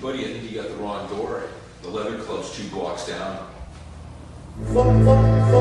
buddy, I think you got the wrong door. The leather club's 2 blocks down.